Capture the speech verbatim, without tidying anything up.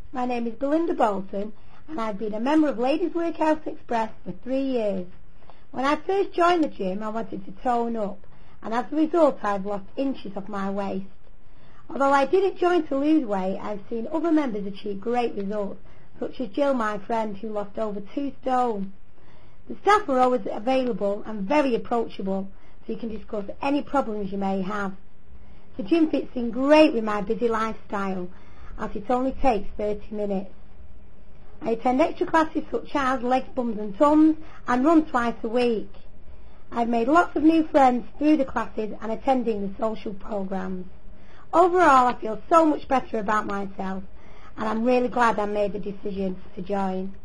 My name is Belinda Bolton and I've been a member of Ladies Workhouse Express for three years. When I first joined the gym, I wanted to tone up, and as a result I've lost inches off my waist. Although I didn't join to lose weight, I've seen other members achieve great results, such as Jill, my friend, who lost over two stone. The staff are always available and very approachable, so you can discuss any problems you may have. The gym fits in great with my busy lifestyle, as it only takes thirty minutes. I attend extra classes such as legs, bums and tums, and run twice a week. I've made lots of new friends through the classes and attending the social programs. Overall, I feel so much better about myself, and I'm really glad I made the decision to join.